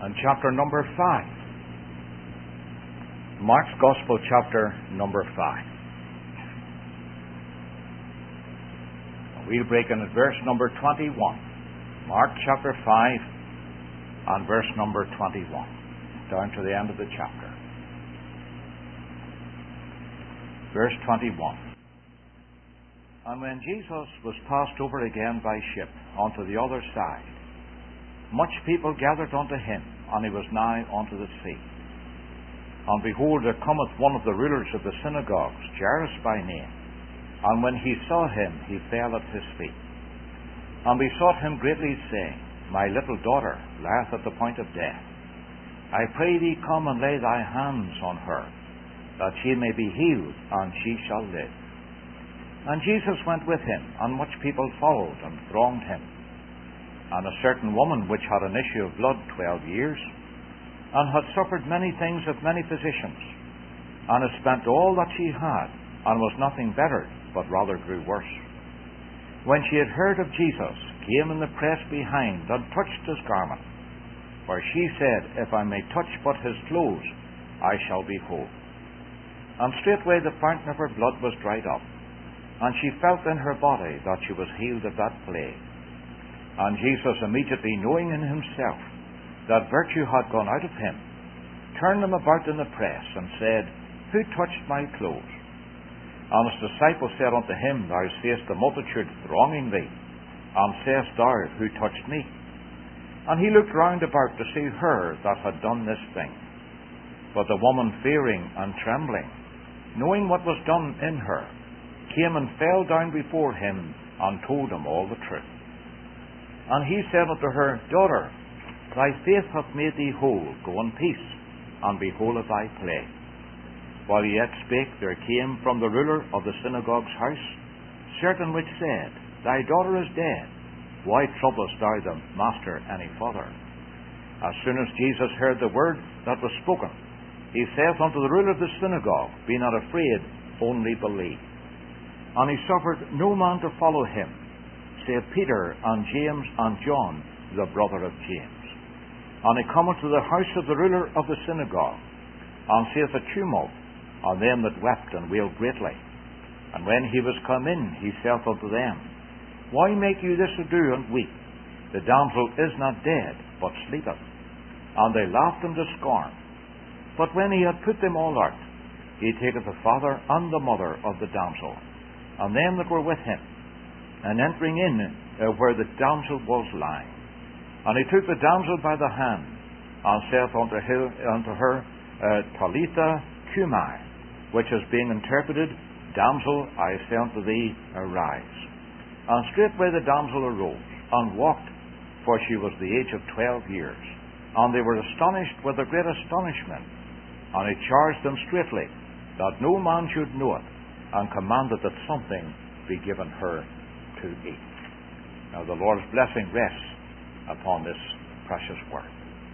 and chapter number 5. Mark's Gospel, chapter number 5. We'll break in at verse number 21. Mark chapter 5 and verse number 21, down to the end of the chapter. Verse 21. And when Jesus was passed over again by ship unto the other side, much people gathered unto him, and he was nigh unto the sea. And behold, there cometh one of the rulers of the synagogues, Jairus by name. And when he saw him, he fell at his feet, and besought him greatly, saying, My little daughter lieth at the point of death. I pray thee, come and lay thy hands on her, that she may be healed, and she shall live. And Jesus went with him, and much people followed and thronged him. And a certain woman which had an issue of blood 12 years, and had suffered many things of many physicians, and had spent all that she had, and was nothing bettered, but rather grew worse, when she had heard of Jesus, came in the press behind, and touched his garment. For she said, If I may touch but his clothes, I shall be whole. And straightway the fountain of her blood was dried up, and she felt in her body that she was healed of that plague. And Jesus, immediately knowing in himself that virtue had gone out of him, turned them about in the press, and said, Who touched my clothes? And his disciples said unto him, Thou seest the multitude thronging thee, and sayest thou, Who touched me? And he looked round about to see her that had done this thing. But the woman, fearing and trembling, knowing what was done in her, came and fell down before him, and told him all the truth. And he said unto her, Daughter, thy faith hath made thee whole. Go in peace, and be whole of thy plague. While he yet spake, there came from the ruler of the synagogue's house certain which said, Thy daughter is dead. Why troublest thou the master any further? As soon as Jesus heard the word that was spoken, he saith unto the ruler of the synagogue, Be not afraid, only believe. And he suffered no man to follow him, save Peter and James and John, the brother of James. And he cometh to the house of the ruler of the synagogue, and seeth a tumult, and them that wept and wailed greatly. And when he was come in, he saith unto them, Why make you this ado and weep? The damsel is not dead, but sleepeth. And they laughed him to scorn. But when he had put them all out, he taketh the father and the mother of the damsel, and them that were with him, and entering in where the damsel was lying. And he took the damsel by the hand, and saith unto her, Talitha cumi, which is being interpreted, Damsel, I say unto thee, arise. And straightway the damsel arose, and walked, for she was the age of 12 years. And they were astonished with a great astonishment. And he charged them straitly, that no man should know it, and commanded that something be given her to eat. Now the Lord's blessing rests upon this precious word.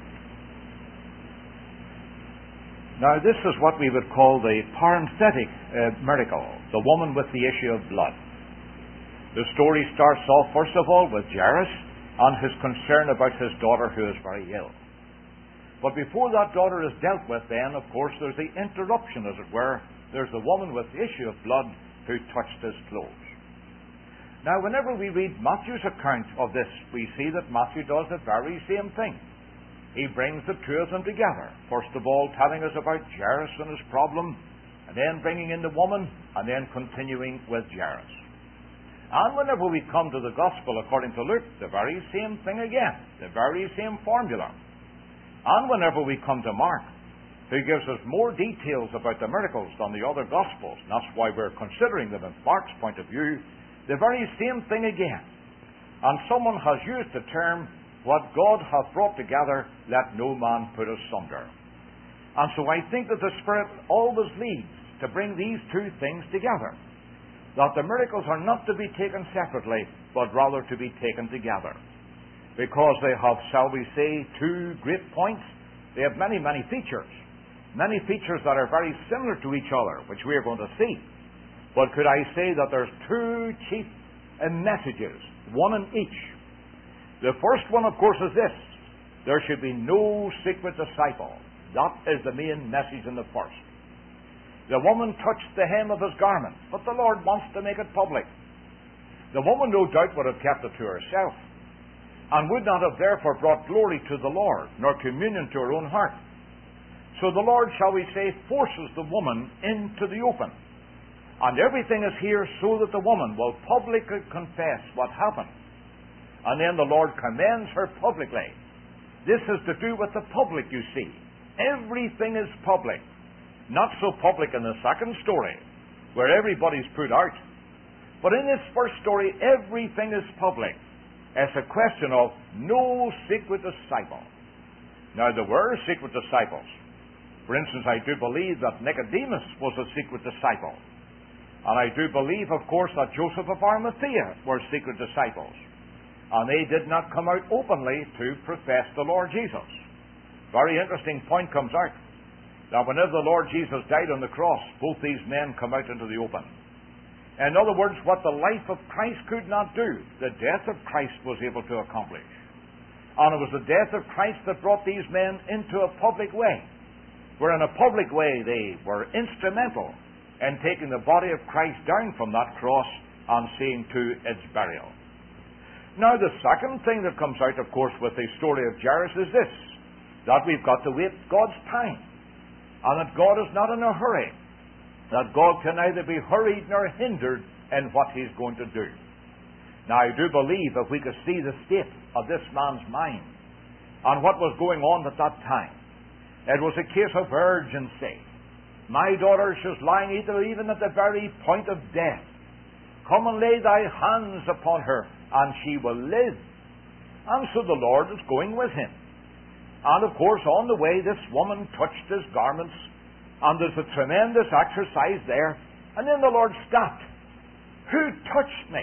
Now this is what we would call the parenthetic miracle, the woman with the issue of blood. The story starts off first of all with Jairus and his concern about his daughter who is very ill. But before that daughter is dealt with, then of course there's the interruption, as it were. There's the woman with the issue of blood who touched his clothes. Now, whenever we read Matthew's account of this, we see that Matthew does the very same thing. He brings the two of them together. First of all, telling us about Jairus and his problem, and then bringing in the woman, and then continuing with Jairus. And whenever we come to the Gospel according to Luke, the very same thing again, the very same formula. And whenever we come to Mark, who gives us more details about the miracles than the other Gospels, and that's why we're considering them in Mark's point of view, the very same thing again. And someone has used the term, what God hath brought together, let no man put asunder. And so I think that the Spirit always leads to bring these two things together. That the miracles are not to be taken separately, but rather to be taken together. Because they have, shall we say, two great points. They have many, many features. Many features that are very similar to each other, which we are going to see. But could I say that there's two chief messages, one in each. The first one, of course, is this, There should be no secret disciple. That is the main message in the first. The woman touched the hem of his garment, but the Lord wants to make it public. The woman, no doubt, would have kept it to herself, and would not have therefore brought glory to the Lord, nor communion to her own heart. So the Lord, shall we say, forces the woman into the open. And everything is here so that the woman will publicly confess what happened. And then the Lord commends her publicly. This is to do with the public, you see. Everything is public. Not so public in the second story, where everybody's put out. But in this first story, everything is public. It's a question of no secret disciple. Now, there were secret disciples. For instance, I do believe that Nicodemus was a secret disciple. And I do believe, of course, that Joseph of Arimathea were secret disciples. And they did not come out openly to profess the Lord Jesus. Very interesting point comes out. That whenever the Lord Jesus died on the cross, both these men come out into the open. In other words, what the life of Christ could not do, the death of Christ was able to accomplish. And it was the death of Christ that brought these men into a public way, where in a public way they were instrumental in taking the body of Christ down from that cross and seeing to its burial. Now, the second thing that comes out, of course, with the story of Jairus is this, that we've got to wait God's time. And that God is not in a hurry. That God can neither be hurried nor hindered in what He's going to do. Now, I do believe if we could see the state of this man's mind and what was going on at that time, it was a case of urgency. My daughter, she's lying even at the very point of death. Come and lay thy hands upon her, and she will live. And so the Lord is going with him. And of course, on the way, this woman touched his garments, and there's a tremendous exercise there. And then the Lord stopped. Who touched me?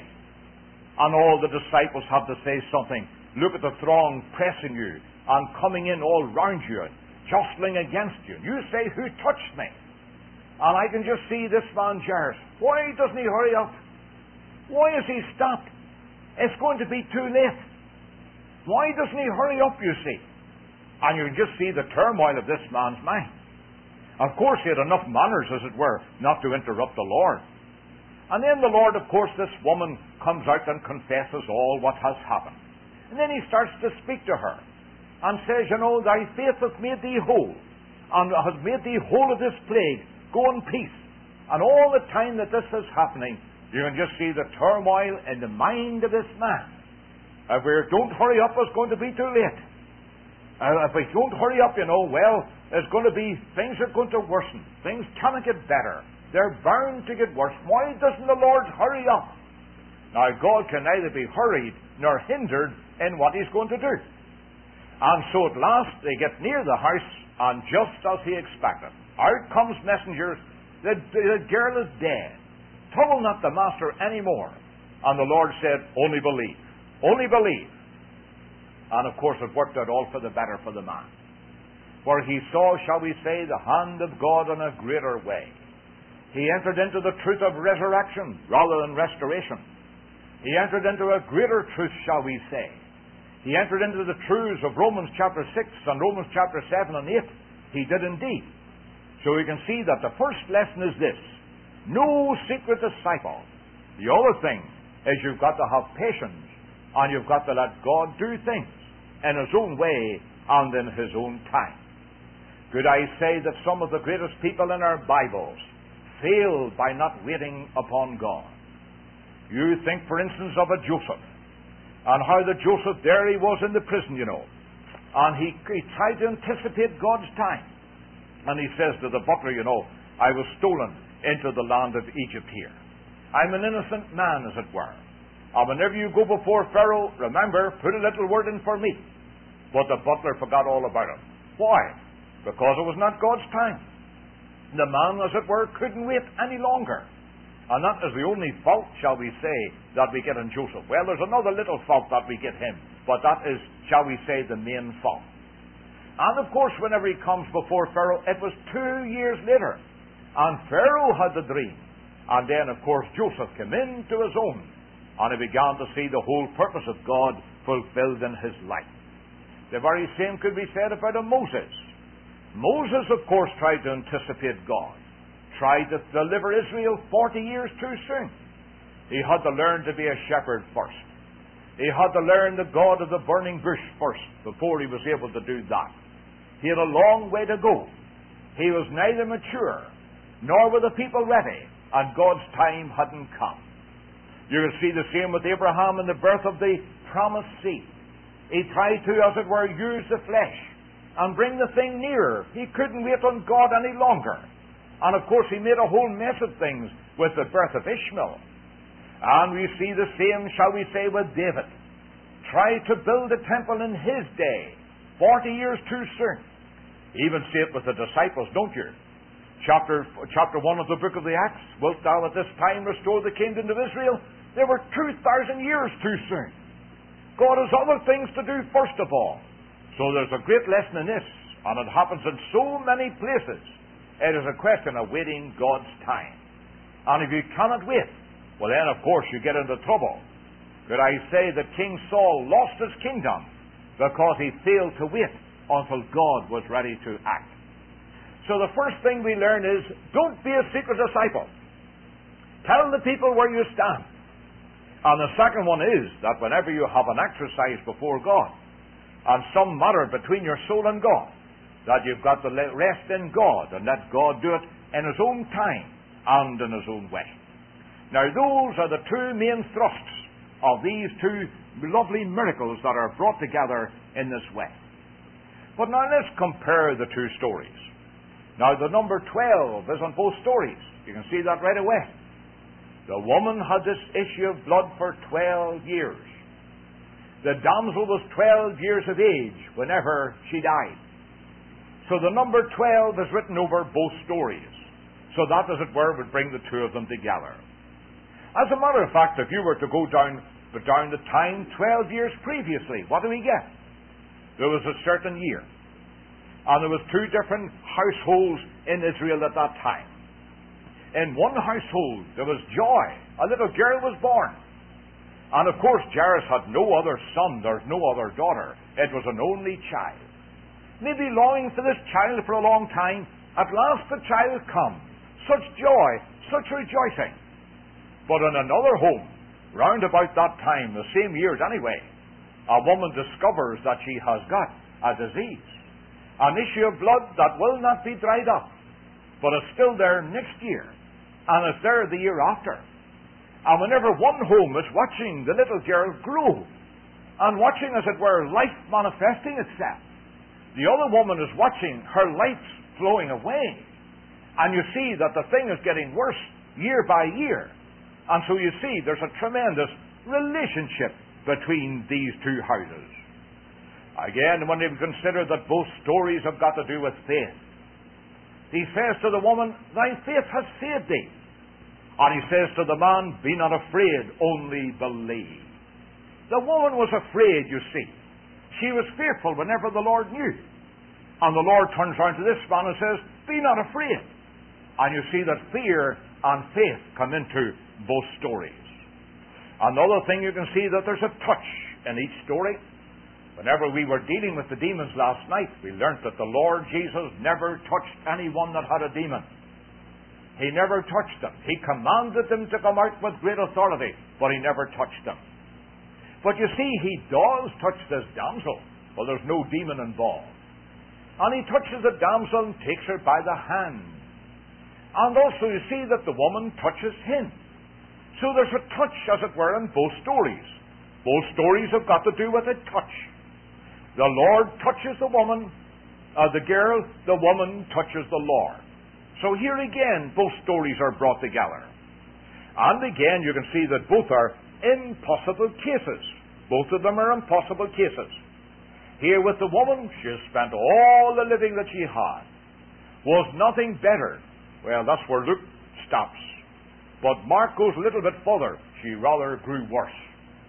And all the disciples have to say something. Look at the throng pressing you, and coming in all round you, and jostling against you. You say, who touched me? And I can just see this man Jairus. Why doesn't he hurry up? Why has he stopped? It's going to be too late. Why doesn't he hurry up, you see? And you can just see the turmoil of this man's mind. Of course, he had enough manners, as it were, not to interrupt the Lord. And then the Lord, of course, this woman comes out and confesses all what has happened. And then he starts to speak to her and says, you know, thy faith hath made thee whole, and hath made thee whole of this plague. Go in peace. And all the time that this is happening, you can just see the turmoil in the mind of this man. If we don't hurry up, it's going to be too late. If we don't hurry up, well, it's going to be, things are going to worsen. Things cannot get better. They're bound to get worse. Why doesn't the Lord hurry up? Now, God can neither be hurried nor hindered in what He's going to do. And so at last they get near the house, and just as he expected, out comes messengers. The girl is dead. Trouble not the master any more. And the Lord said, only believe. Only believe. And of course it worked out all for the better for the man. For he saw, shall we say, the hand of God in a greater way. He entered into the truth of resurrection rather than restoration. He entered into a greater truth, shall we say. He entered into the truths of Romans chapter 6 and Romans chapter 7 and 8. He did indeed. So we can see that the first lesson is this. No secret disciple. The other thing is you've got to have patience, and you've got to let God do things in His own way and in His own time. Could I say that some of the greatest people in our Bibles failed by not waiting upon God? You think, for instance, of a Joseph, and how the Joseph there he was in the prison, and he tried to anticipate God's time. And he says to the butler, I was stolen into the land of Egypt here. I'm an innocent man, as it were. And whenever you go before Pharaoh, remember, put a little word in for me. But the butler forgot all about it. Why? Because it was not God's time. The man, as it were, couldn't wait any longer. And that is the only fault, shall we say, that we get in Joseph. Well, there's another little fault that we get him, but that is, shall we say, the main fault. And of course, whenever he comes before Pharaoh, it was 2 years later. And Pharaoh had the dream. And then, of course, Joseph came into his own. And he began to see the whole purpose of God fulfilled in his life. The very same could be said about a Moses. Moses, of course, tried to anticipate God, tried to deliver Israel 40 years too soon. He had to learn to be a shepherd first. He had to learn the God of the burning bush first before he was able to do that. He had a long way to go. He was neither mature, nor were the people ready, and God's time hadn't come. You can see the same with Abraham in the birth of the promised seed. He tried to, as it were, use the flesh and bring the thing nearer. He couldn't wait on God any longer. And of course he made a whole mess of things with the birth of Ishmael. And we see the same, shall we say, with David. Tried to build a temple in his day, 40 years too soon. Even see it with the disciples, don't you? Chapter 1 of the book of the Acts. Wilt thou at this time restore the kingdom of Israel? They were 2,000 years too soon. God has other things to do first of all. So there's a great lesson in this, and it happens in so many places. It is a question of waiting God's time. And if you cannot wait, well then of course you get into trouble. Could I say that King Saul lost his kingdom because he failed to wait until God was ready to act. So the first thing we learn is, don't be a secret disciple. Tell the people where you stand. And the second one is that whenever you have an exercise before God, and some matter between your soul and God, that you've got to rest in God and let God do it in His own time and in His own way. Now those are the two main thrusts of these two lovely miracles that are brought together in this way. But now let's compare the two stories. Now the number 12 is on both stories. You can see that right away. The woman had this issue of blood for 12 years. The damsel was 12 years of age whenever she died. So the number 12 is written over both stories. So that, as it were, would bring the two of them together. As a matter of fact, if you were to go down the time 12 years previously, what do we get? There was a certain year. And there was two different households in Israel at that time. In one household, there was joy. A little girl was born. And of course, Jairus had no other son, there's no other daughter. It was an only child. Maybe longing for this child for a long time. At last the child comes. Such joy, such rejoicing. But in another home, round about that time, the same years anyway, a woman discovers that she has got a disease. An issue of blood that will not be dried up, but is still there next year, and is there the year after. And whenever one home is watching the little girl grow, and watching, as it were, life manifesting itself, the other woman is watching her life flowing away. And you see that the thing is getting worse year by year. And so you see there's a tremendous relationship between these two houses. Again, when you consider that both stories have got to do with faith, he says to the woman, thy faith has saved thee. And he says to the man, be not afraid, only believe. The woman was afraid, you see. She was fearful whenever the Lord knew. And the Lord turns around to this man and says, be not afraid. And you see that fear and faith come into both stories. Another thing you can see that there's a touch in each story. Whenever we were dealing with the demons last night, we learnt that the Lord Jesus never touched anyone that had a demon. He never touched them. He commanded them to come out with great authority, but he never touched them. But you see, he does touch this damsel. Well, there's no demon involved. And he touches the damsel and takes her by the hand. And also you see that the woman touches him. So there's a touch, as it were, in both stories. Both stories have got to do with a touch. The Lord touches the woman, the girl, the woman touches the Lord. So here again, both stories are brought together. And again, you can see that both are impossible cases. Both of them are impossible cases. Here with the woman, she has spent all the living that she had. Was nothing better. Well, that's where Luke stops. But Mark goes a little bit further. She rather grew worse.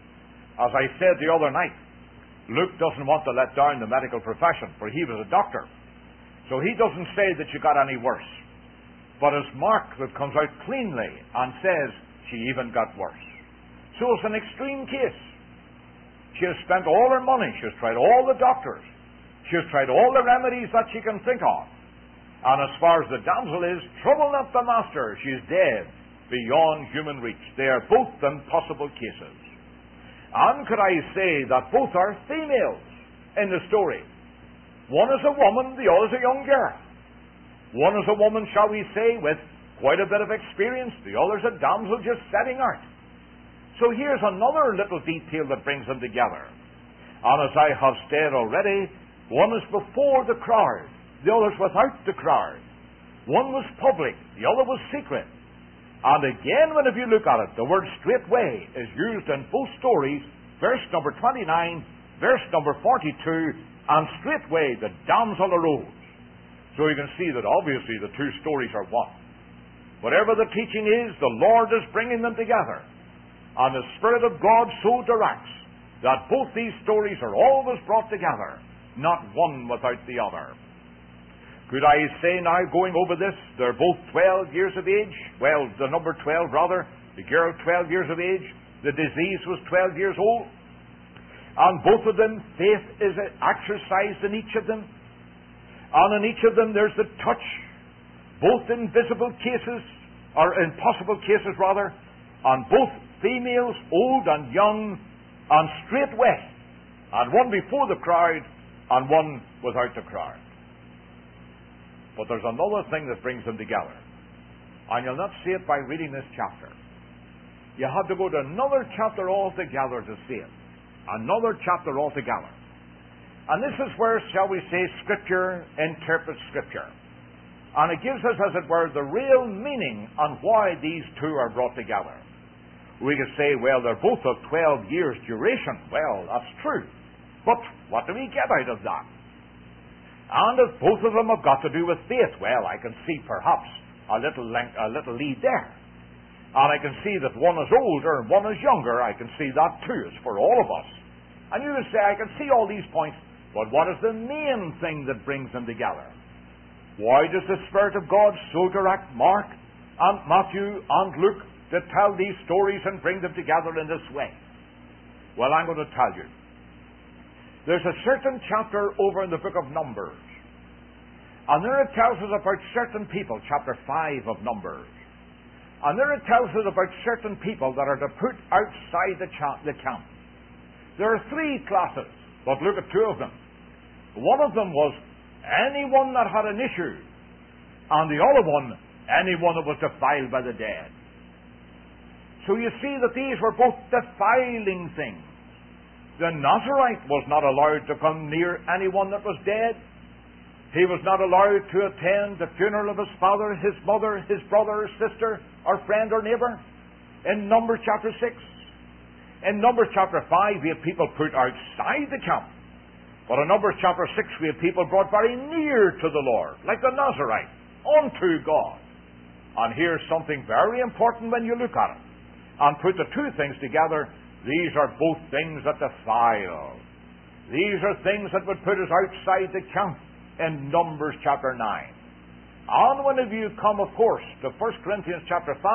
As I said the other night, Luke doesn't want to let down the medical profession, for he was a doctor. So he doesn't say that she got any worse. But it's Mark that comes out cleanly and says she even got worse. So it's an extreme case. She has spent all her money. She has tried all the doctors. She has tried all the remedies that she can think of. And as far as the damsel is, trouble not the master. She is dead beyond human reach. They are both impossible cases. And could I say that both are females in the story? One is a woman, the other is a young girl. One is a woman, shall we say, with quite a bit of experience. The other is a damsel just setting out. So here's another little detail that brings them together. And as I have said already, one is before the crowd, the other is without the crowd. One was public, the other was secret. And again, whenever you look at it, the word straightway is used in both stories, verse number 29, verse number 42, and straightway the damsel arose. So you can see that obviously the two stories are one. Whatever the teaching is, the Lord is bringing them together. And the Spirit of God so directs that both these stories are always brought together, not one without the other. Could I say now, going over this, they're both 12 years of age. Well, the number 12 rather, the girl 12 years of age, the disease was 12 years old. And both of them, faith is exercised in each of them. And in each of them there's the touch, both in visible cases, or impossible cases rather, and both females, old and young, and straightway, and one before the crowd, and one without the crowd. But there's another thing that brings them together, and you'll not see it by reading this chapter. You have to go to another chapter altogether to see it. Another chapter altogether. And this is where, shall we say, Scripture interprets Scripture. And it gives us, as it were, the real meaning on why these two are brought together. We could say, well, they're both of 12 years' duration. Well, that's true. But what do we get out of that? And if both of them have got to do with faith, well, I can see perhaps a little lead there. And I can see that one is older and one is younger. I can see that too. It's for all of us. And you would say, I can see all these points, but what is the main thing that brings them together? Why does the Spirit of God so direct Mark and Matthew and Luke to tell these stories and bring them together in this way? Well, I'm going to tell you. There's a certain chapter over in the book of Numbers. And there it tells us about certain people, chapter 5 of Numbers. And there it tells us about certain people that are to put outside the camp. There are three classes, but look at two of them. One of them was anyone that had an issue, and the other one, anyone that was defiled by the dead. So you see that these were both defiling things. The Nazarite was not allowed to come near anyone that was dead. He was not allowed to attend the funeral of his father, his mother, his brother, or sister, or friend, or neighbor. In Numbers chapter 6. In Numbers chapter 5, we have people put outside the camp. But in Numbers chapter 6, we have people brought very near to the Lord, like the Nazarite, unto God. And here's something very important when you look at it. And put the two things together, these are both things that defile. These are things that would put us outside the camp in Numbers chapter 9. And whenever you come, of course, to 1 Corinthians chapter 5,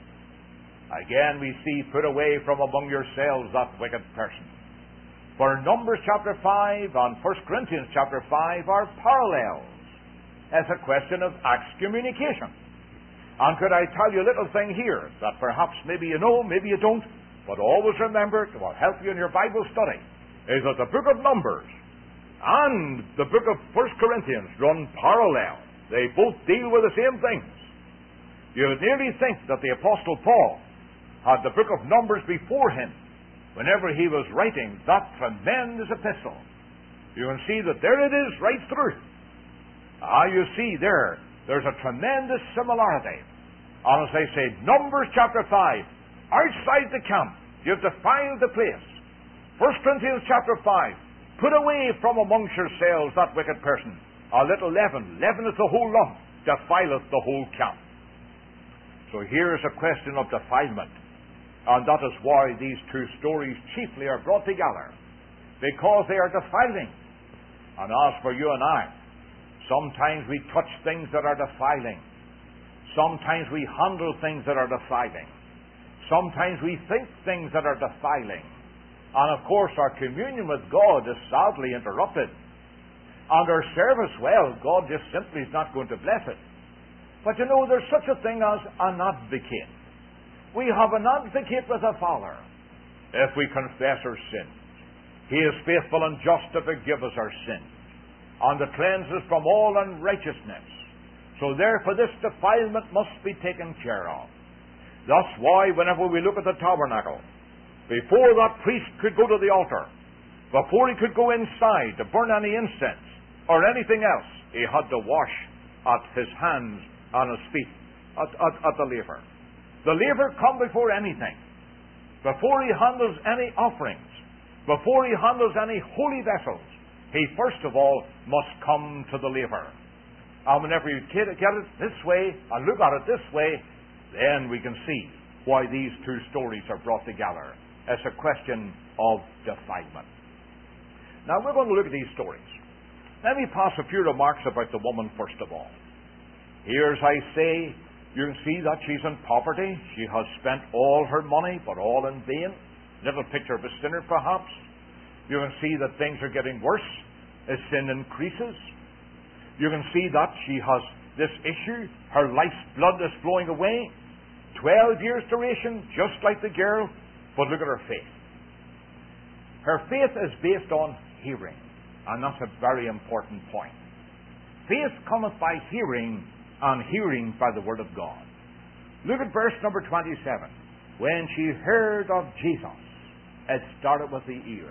again we see, put away from among yourselves that wicked person. For Numbers chapter 5 and 1 Corinthians chapter 5 are parallels as a question of excommunication. And could I tell you a little thing here that perhaps maybe you know, maybe you don't, but always remember, it will help you in your Bible study, is that the book of Numbers and the book of 1 Corinthians run parallel. They both deal with the same things. You would nearly think that the Apostle Paul had the book of Numbers before him whenever he was writing that tremendous epistle. You can see that there it is right through. You see there's a tremendous similarity. And as they say, Numbers chapter 5, outside the camp, you've defiled the place. 1 Corinthians chapter 5, put away from amongst yourselves that wicked person. A little leaven. Leaven is the whole lump, defileth the whole camp. So here is a question of defilement. And that is why these two stories chiefly are brought together. Because they are defiling. And as for you and I, sometimes we touch things that are defiling. Sometimes we handle things that are defiling. Sometimes we think things that are defiling. And of course, our communion with God is sadly interrupted. And our service, well, God just simply is not going to bless it. But you know, there's such a thing as an advocate. We have an advocate with the Father if we confess our sins. He is faithful and just to forgive us our sins and to cleanse us from all unrighteousness. So therefore this defilement must be taken care of. That's why whenever we look at the tabernacle, before that priest could go to the altar, before he could go inside to burn any incense or anything else, he had to wash at his hands and his feet at the laver. The laver come before anything. Before he handles any offerings, before he handles any holy vessels, he first of all must come to the laver. And whenever you get it this way and look at it this way, then we can see why these two stories are brought together. It's a question of defilement. Now we're going to look at these stories. Let me pass a few remarks about the woman first of all. Here, as I say, you can see that she's in poverty. She has spent all her money, but all in vain. Little picture of a sinner, perhaps. You can see that things are getting worse as sin increases. You can see that she has this issue. Her life's blood is flowing away. 12 years duration, just like the girl. But look at her faith. Her faith is based on hearing. And that's a very important point. Faith cometh by hearing, and hearing by the Word of God. Look at verse number 27. When she heard of Jesus, it started with the ear.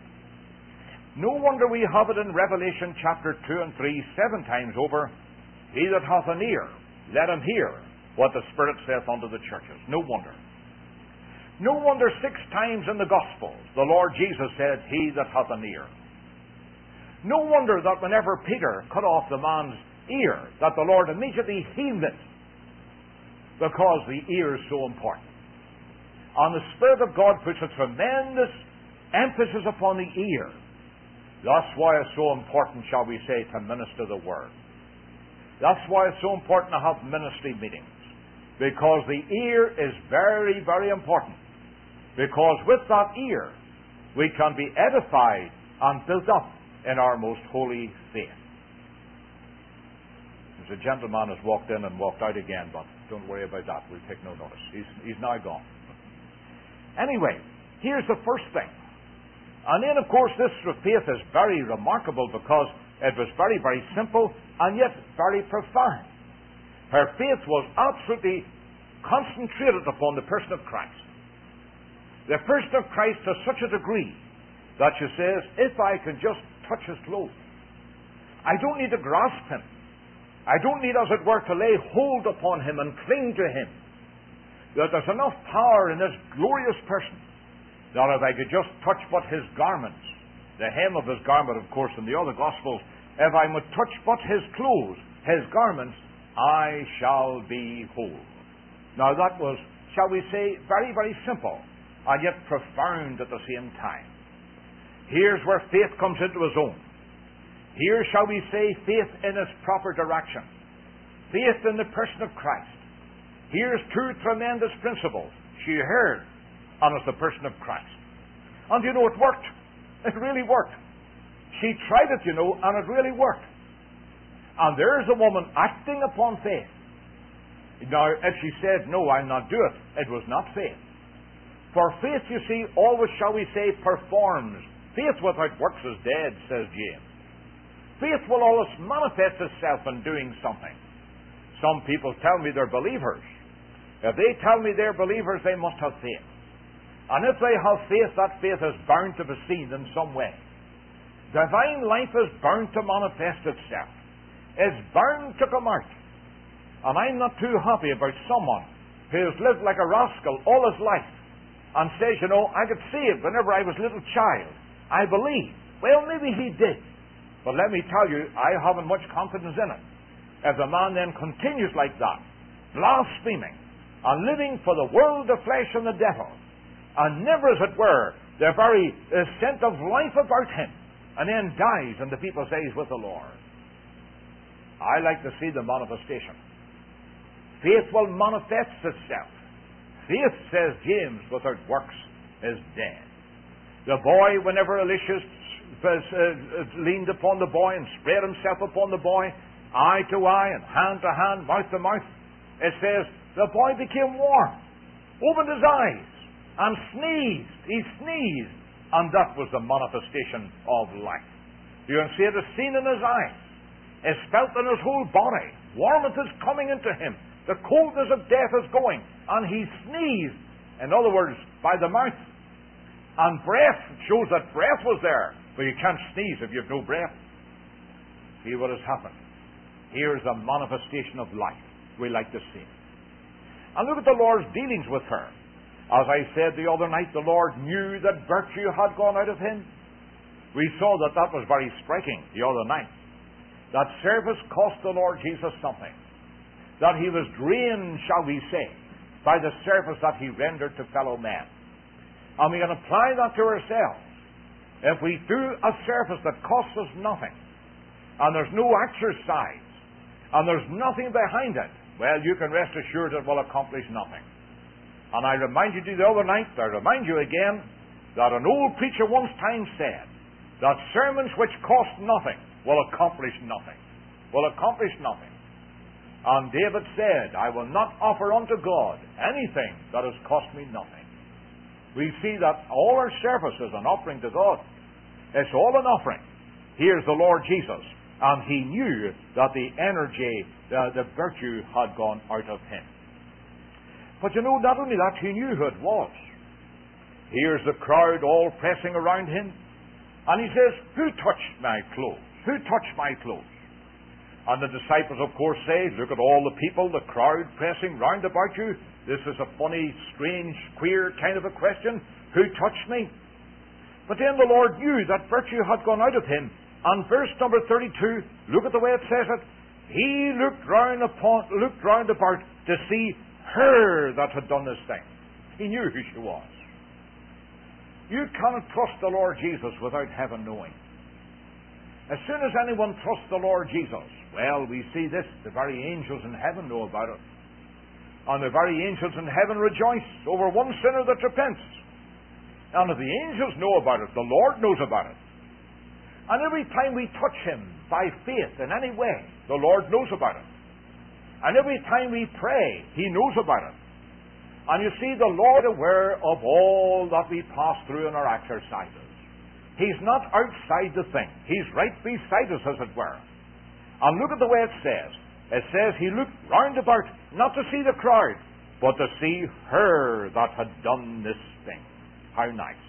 No wonder we have it in Revelation chapter 2 and 3 7 times over. He that hath an ear, let him hear what the Spirit saith unto the churches. No wonder. No wonder 6 times in the Gospels the Lord Jesus said, he that hath an ear. No wonder that whenever Peter cut off the man's ear, that the Lord immediately healed it, because the ear is so important. And the Spirit of God puts a tremendous emphasis upon the ear. That's why it's so important, shall we say, to minister the Word. That's why it's so important to have ministry meetings, because the ear is very, very important. Because with that ear, we can be edified and built up in our most holy faith. There's a gentleman has walked in and walked out again, but don't worry about that. We'll take no notice. He's now gone. Anyway, here's the first thing. And then, of course, this faith is very remarkable because it was very, very simple and yet very profound. Her faith was absolutely concentrated upon the person of Christ. The person of Christ to such a degree that she says, if I can just touch his clothes, I don't need to grasp him. I don't need, as it were, to lay hold upon him and cling to him. That there's enough power in this glorious person that if I could just touch but his garments, the hem of his garment, of course, in the other Gospels, if I would touch but his clothes, his garments, I shall be whole. Now that was, shall we say, very, very simple, and yet profound at the same time. Here's where faith comes into his own. Here, shall we say, faith in its proper direction. Faith in the person of Christ. Here's 2 tremendous principles. She heard, and it's the person of Christ. And you know, it worked. It really worked. She tried it, you know, and it really worked. And there's a woman acting upon faith. Now, if she said, no, I'll not do it, it was not faith. For faith, you see, always, shall we say, performs. Faith without works is dead, says James. Faith will always manifest itself in doing something. Some people tell me they're believers. If they tell me they're believers, they must have faith. And if they have faith, that faith is bound to be seen in some way. Divine life is bound to manifest itself. It's bound to come out. And I'm not too happy about someone who has lived like a rascal all his life and says, you know, I could see it whenever I was a little child. I believe. Well, maybe he did. But let me tell you, I haven't much confidence in it. If the man then continues like that, blaspheming, and living for the world, the flesh, and the devil, and never, as it were, the very scent of life about him, and then dies, and the people say he's with the Lord. I like to see the manifestation. Faith will manifest itself. Faith, says James, without works is dead. The boy, whenever Elisha leaned upon the boy and spread himself upon the boy, eye to eye and hand to hand, mouth to mouth, it says the boy became warm, opened his eyes, and sneezed. He sneezed, and that was the manifestation of life. You can see it is seen in his eyes. It's felt in his whole body. Warmth is coming into him. The coldness of death is going, and he sneezed. In other words, by the mouth. And breath shows that breath was there, but you can't sneeze if you have no breath. See what has happened. Here's the manifestation of life we like to see. And look at the Lord's dealings with her. As I said the other night, the Lord knew that virtue had gone out of him. We saw that that was very striking the other night. That service cost the Lord Jesus something. That he was drained, shall we say, by the service that he rendered to fellow men. And we can apply that to ourselves. If we do a service that costs us nothing, and there's no exercise, and there's nothing behind it, well, you can rest assured it will accomplish nothing. And I remind you the other night, I remind you again, that an old preacher once time said that sermons which cost nothing will accomplish nothing. Will accomplish nothing. And David said, I will not offer unto God anything that has cost me nothing. We see that all our service is an offering to God. It's all an offering. Here's the Lord Jesus, and he knew that the energy, the virtue had gone out of him. But you know, not only that, he knew who it was. Here's the crowd all pressing around him, and he says, who touched my clothes? Who touched my clothes? And the disciples, of course, say, look at all the people, the crowd pressing round about you. This is a funny, strange, queer kind of a question. Who touched me? But then the Lord knew that virtue had gone out of him. And verse number 32, look at the way it says it. He looked round about to see her that had done this thing. He knew who she was. You cannot trust the Lord Jesus without heaven knowing. As soon as anyone trusts the Lord Jesus, well, we see this, the very angels in heaven know about it. And the very angels in heaven rejoice over one sinner that repents. And if the angels know about it, the Lord knows about it. And every time we touch him by faith in any way, the Lord knows about it. And every time we pray, he knows about it. And you see, the Lord is aware of all that we pass through in our exercises. He's not outside the thing. He's right beside us, as it were. And look at the way it says. It says he looked round about, not to see the crowd, but to see her that had done this thing. How nice.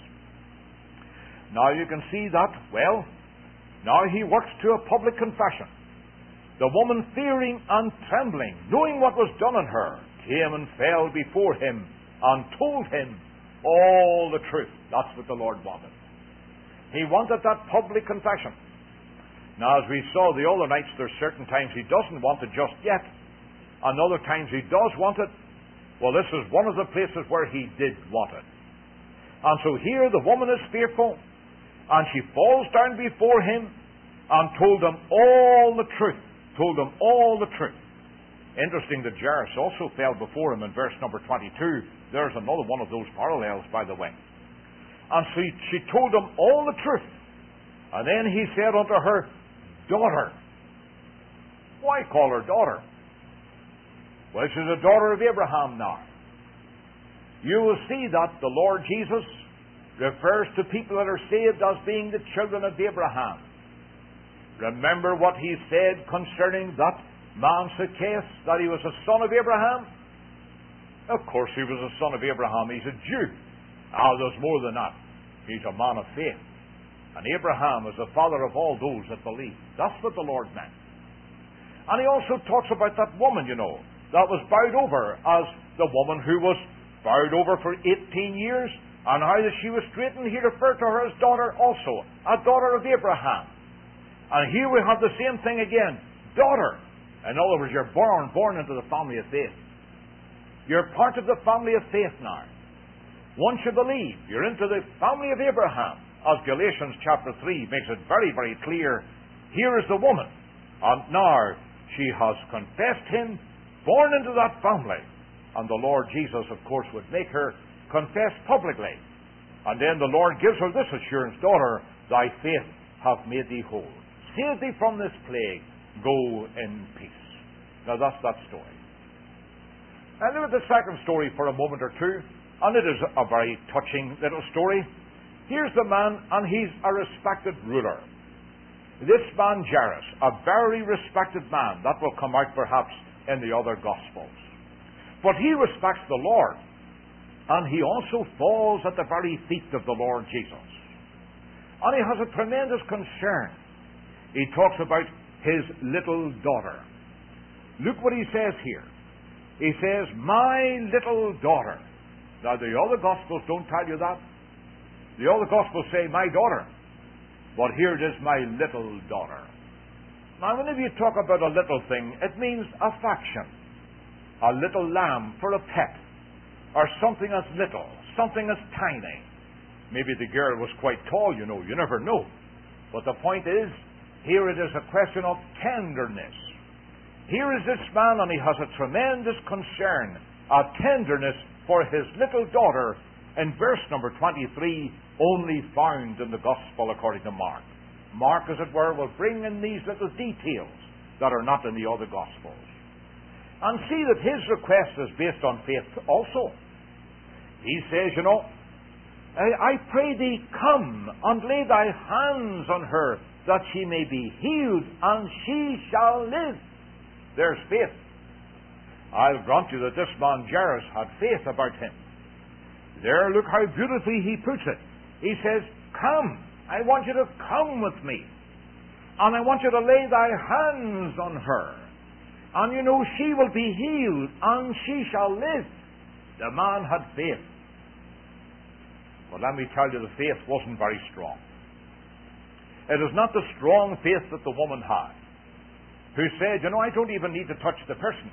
Now you can see that, well, now he works to a public confession. The woman, fearing and trembling, knowing what was done in her, came and fell before him and told him all the truth. That's what the Lord wanted. He wanted that public confession. Now, as we saw the other nights, there's certain times he doesn't want it just yet, and other times he does want it. Well, this is one of the places where he did want it. And so here the woman is fearful, and she falls down before him and told him all the truth. Told him all the truth. Interesting that Jairus also fell before him in verse number 22. There's another one of those parallels, by the way. And so she told him all the truth. And then he said unto her, Daughter. Why call her daughter? Well, she's a daughter of Abraham now. You will see that the Lord Jesus refers to people that are saved as being the children of Abraham. Remember what he said concerning that man Zacchaeus, that he was a son of Abraham? Of course he was a son of Abraham. He's a Jew. There's more than that. He's a man of faith. And Abraham is the father of all those that believe. That's what the Lord meant. And he also talks about that woman, that was bowed over as the woman who was bowed over for 18 years, and how that she was straightened. He referred to her as daughter also, a daughter of Abraham. And here we have the same thing again. Daughter. In other words, you're born into the family of faith. You're part of the family of faith now. Once you believe, you're into the family of Abraham. As Galatians chapter 3 makes it very, very clear, here is the woman. And now she has confessed him, born into that family. And the Lord Jesus, of course, would make her confess publicly And then the Lord gives her this assurance, daughter, thy faith hath made thee whole. Save thee from this plague. Go in peace. Now that's that story. And look at the second story for a moment or two. And it is a very touching little story. Here's the man, and he's a respected ruler. This man Jairus, a very respected man. That will come out perhaps in the other Gospels. But he respects the Lord. And he also falls at the very feet of the Lord Jesus. And he has a tremendous concern. He talks about his little daughter. Look what he says here. He says, my little daughter. Now the other Gospels don't tell you that. The other Gospels say, my daughter. But here it is, my little daughter. Now whenever you talk about a little thing, it means affection. A little lamb for a pet. Or something as little, something as tiny. Maybe the girl was quite tall, you never know. But the point is, here it is a question of tenderness. Here is this man, and he has a tremendous concern, a tenderness for his little daughter, in verse number 23, only found in the Gospel according to Mark. Mark, as it were, will bring in these little details that are not in the other Gospels. And see that his request is based on faith also. He says, I pray thee, come and lay thy hands on her, that she may be healed, and she shall live. There's faith. I'll grant you that this man Jairus had faith about him. There, look how beautifully he puts it. He says, come, I want you to come with me, and I want you to lay thy hands on her. And she will be healed, and she shall live. The man had faith. But let me tell you, the faith wasn't very strong. It is not the strong faith that the woman had, who said, I don't even need to touch the person.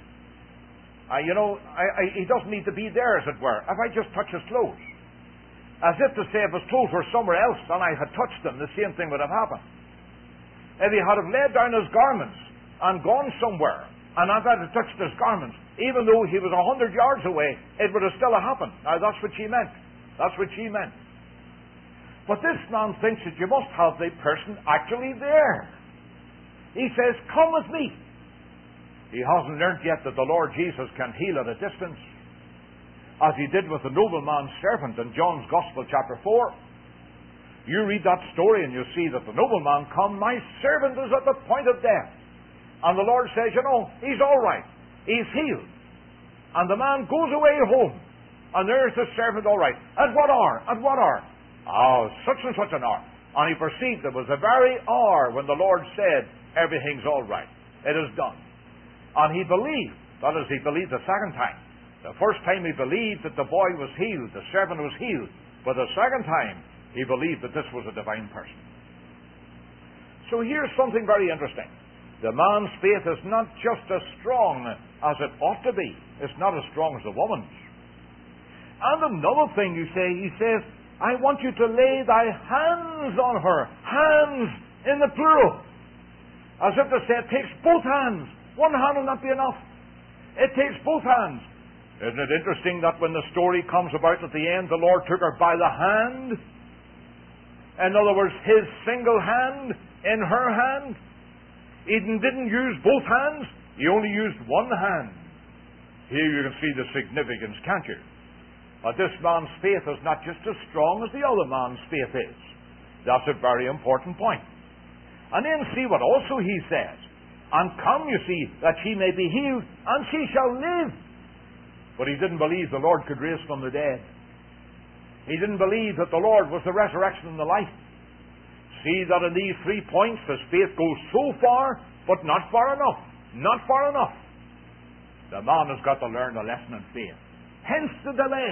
He doesn't need to be there, as it were, if I just touch his clothes. As if to say, if his clothes were somewhere else and I had touched them, the same thing would have happened. If he had have laid down his garments and gone somewhere, and I've had to touch his garments, even though he was 100 yards away, it would have still happened. Now that's what she meant. That's what she meant. But this man thinks that you must have the person actually there. He says, come with me. He hasn't learnt yet that the Lord Jesus can heal at a distance, as he did with the nobleman's servant in John's Gospel chapter 4. You read that story and you see that the nobleman come, my servant is at the point of death. And the Lord says, he's all right. He's healed. And the man goes away home. And there's the servant all right. At what hour? At what hour? Oh, such and such an hour. And he perceived it was the very hour when the Lord said, everything's all right. It is done. And he believed. That is, he believed the second time. The first time he believed that the boy was healed, the servant was healed. But the second time, he believed that this was a divine person. So here's something very interesting. The man's faith is not just as strong as it ought to be. It's not as strong as the woman's. And another thing he says, I want you to lay thy hands on her. Hands in the plural. As if to say, it takes both hands. One hand will not be enough. It takes both hands. Isn't it interesting that when the story comes about at the end, the Lord took her by the hand? In other words, his single hand in her hand. He didn't use both hands. He only used one hand. Here you can see the significance, can't you? This man's faith is not just as strong as the other man's faith is. That's a very important point. And then see what also he says. And come, you see, that she may be healed, and she shall live. But he didn't believe the Lord could raise from the dead. He didn't believe that the Lord was the resurrection and the life. See that in these 3 points, his faith goes so far, but not far enough. Not far enough. The man has got to learn the lesson in faith. Hence the delay.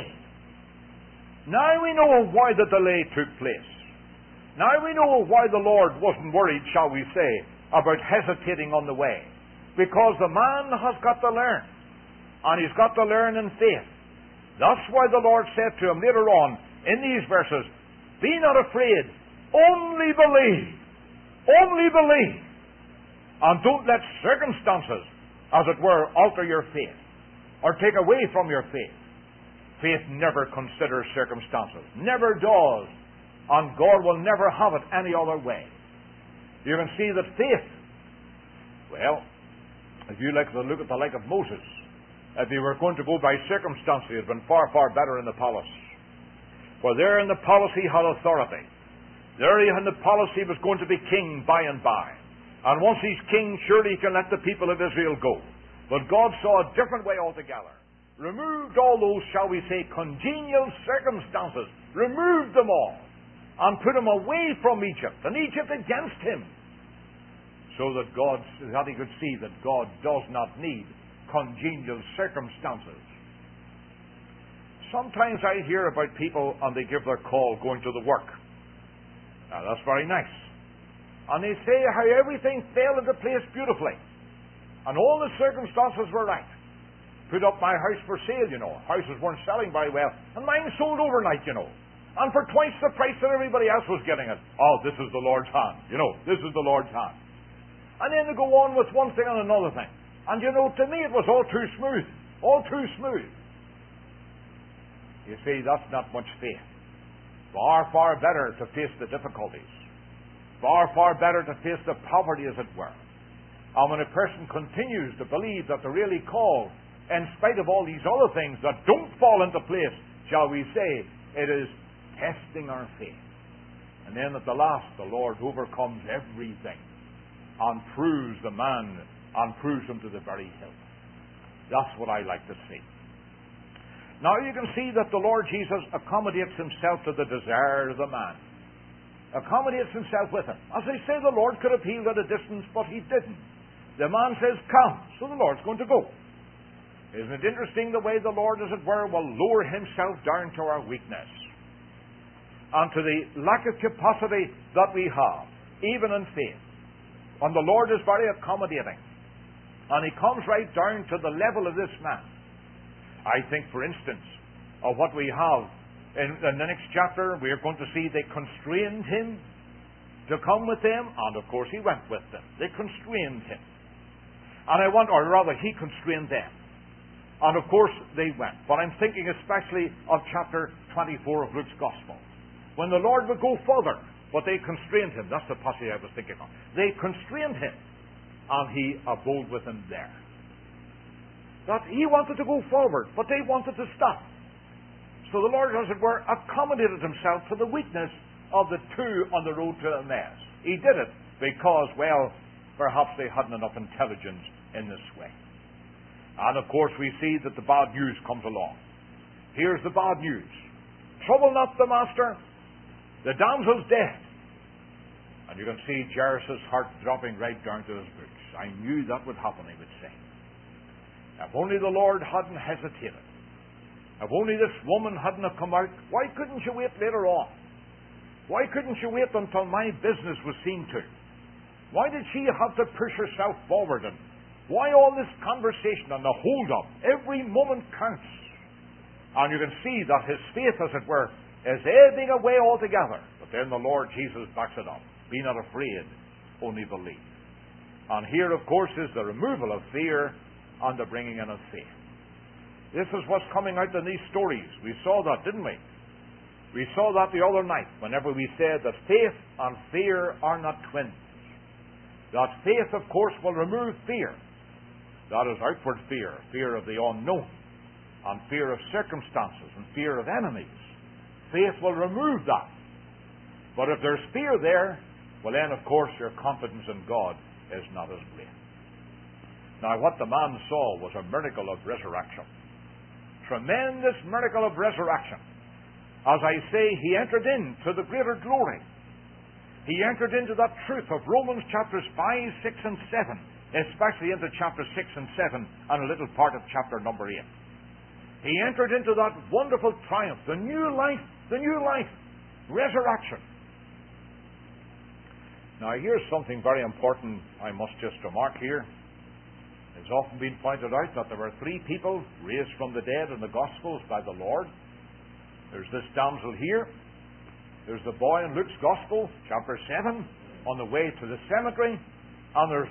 Now we know why the delay took place. Now we know why the Lord wasn't worried, shall we say, about hesitating on the way. Because the man has got to learn. And he's got to learn in faith. That's why the Lord said to him later on in these verses, be not afraid, only believe. Only believe. And don't let circumstances, as it were, alter your faith or take away from your faith. Faith never considers circumstances. Never does. And God will never have it any other way. You can see that faith, well, if you like to look at the like of Moses, if he were going to go by circumstances, he had been far, far better in the palace. For there in the palace he had authority. There in the palace he was going to be king by and by. And once he's king, surely he can let the people of Israel go. But God saw a different way altogether. Removed all those, shall we say, congenial circumstances. Removed them all. And put him away from Egypt. And Egypt against him. So that he could see that God does not need congenial circumstances. Sometimes I hear about people and they give their call going to the work. Now that's very nice. And they say how everything fell into place beautifully. And all the circumstances were right. Put up my house for sale, Houses weren't selling very well. And mine sold overnight, And for twice the price that everybody else was getting it. Oh, this is the Lord's hand. This is the Lord's hand. And then they go on with one thing and another thing. And to me it was all too smooth. All too smooth. You see, that's not much faith. Far, far better to face the difficulties. Far, far better to face the poverty, as it were. And when a person continues to believe that they're really called, in spite of all these other things that don't fall into place, shall we say, it is testing our faith. And then at the last, the Lord overcomes everything and proves the man and proves him to the very hilt. That's what I like to see. Now you can see that the Lord Jesus accommodates himself to the desire of the man. Accommodates himself with him. As I say, the Lord could have healed at a distance, but he didn't. The man says, come. So the Lord's going to go. Isn't it interesting the way the Lord, as it were, will lower himself down to our weakness and to the lack of capacity that we have, even in faith. And the Lord is very accommodating. And he comes right down to the level of this man. I think, for instance, of what we have in the next chapter, we are going to see they constrained him to come with them, and of course he went with them. They constrained him. And he constrained them. And of course they went. But I'm thinking especially of chapter 24 of Luke's Gospel, when the Lord would go further, but they constrained him. That's the passage I was thinking of. They constrained him, and he abode with them there. That he wanted to go forward, but they wanted to stop. So the Lord, as it were, accommodated himself to the weakness of the two on the road to Emmaus. He did it because, well, perhaps they hadn't enough intelligence in this way. And of course we see that the bad news comes along. Here's the bad news. Trouble not the master. The damsel's dead. And you can see Jairus' heart dropping right down to his boots. I knew that would happen, he would say. If only the Lord hadn't hesitated. If only this woman hadn't have come out. Why couldn't you wait later on? Why couldn't you wait until my business was seen to? Why did she have to push herself forward? And why all this conversation and the hold-up? Every moment counts. And you can see that his faith, as it were, is ebbing away altogether. But then the Lord Jesus backs it up. Be not afraid, only believe. And here, of course, is the removal of fear and the bringing in of faith. This is what's coming out in these stories. We saw that, didn't we? We saw that the other night, whenever we said that faith and fear are not twins. That faith, of course, will remove fear. That is outward fear, fear of the unknown, and fear of circumstances, and fear of enemies. Faith will remove that. But if there's fear there, well then, of course, your confidence in God is not as great. Now, what the man saw was a miracle of resurrection. Tremendous miracle of resurrection. As I say, he entered into the greater glory. He entered into that truth of Romans chapters 5, 6, and 7, especially into chapter 6 and 7, and a little part of chapter number 8. He entered into that wonderful triumph, the new life, resurrection. Now, here's something very important I must just remark here. It's often been pointed out that there were 3 people raised from the dead in the Gospels by the Lord. There's this damsel here. There's the boy in Luke's Gospel, chapter 7, on the way to the cemetery. And there's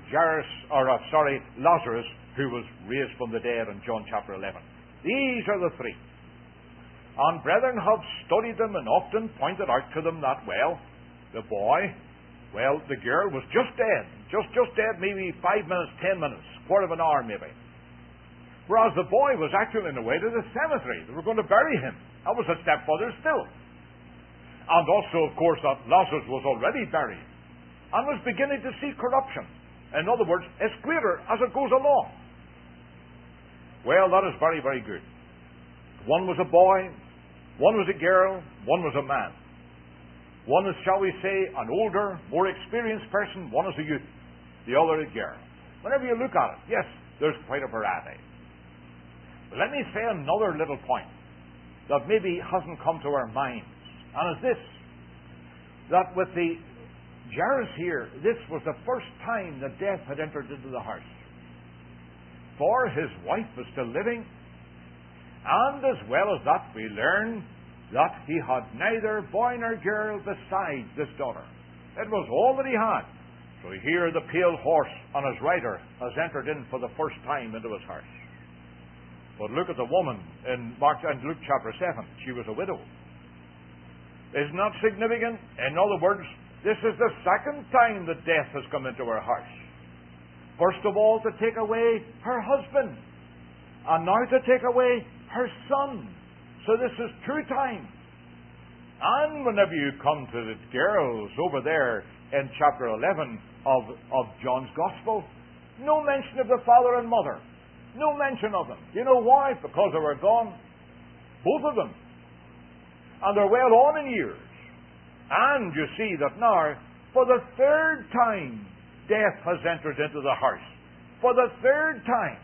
Lazarus, who was raised from the dead in John chapter 11. These are the 3. And brethren have studied them and often pointed out to them that, well, the boy, well, the girl was just dead. Just dead maybe 5 minutes, 10 minutes, quarter of an hour maybe. Whereas the boy was actually on the way to the cemetery. They were going to bury him. That was a step further still. And also, of course, that Lazarus was already buried and was beginning to see corruption. In other words, it's greater as it goes along. Well, that is very, very good. One was a boy, one was a girl, one was a man. One is, shall we say, an older, more experienced person, one is a youth, the other a girl. Whenever you look at it, yes, there's quite a variety. But let me say another little point that maybe hasn't come to our minds, and is this, that with the Jairus here, this was the first time that death had entered into the house. For his wife was still living, and as well as that we learn that he had neither boy nor girl besides this daughter. It was all that he had. So here the pale horse on his rider has entered in for the first time into his house. But look at the woman in Luke chapter 7. She was a widow. Isn't that significant? In other words, this is the second time that death has come into her house. First of all, to take away her husband. And now to take away her son. So this is 2 times. And whenever you come to the girls over there in chapter 11 of John's Gospel, no mention of the father and mother. No mention of them. You know why? Because they were gone. Both of them. And they're well on in years. And you see that now, for the 3rd time, death has entered into the house. For the 3rd time.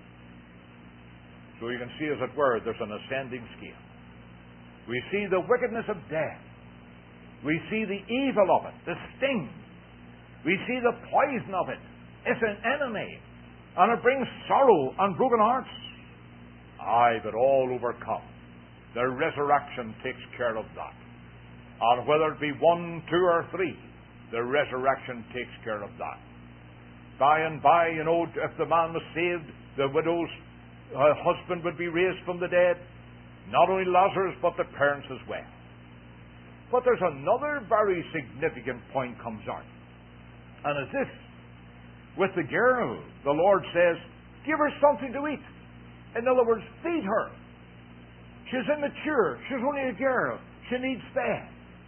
So you can see, as it were, there's an ascending scale. We see the wickedness of death. We see the evil of it, the sting. We see the poison of it. It's an enemy. And it brings sorrow and broken hearts. Aye, but all overcome. The resurrection takes care of that. And whether it be 1, 2, or 3, the resurrection takes care of that. By and by, you know, if the man was saved, the widow's husband would be raised from the dead. Not only Lazarus, but the parents as well. But there's another very significant point comes out. And it's this. With the girl, the Lord says, give her something to eat. In other words, feed her. She's immature. She's only a girl. She needs fed.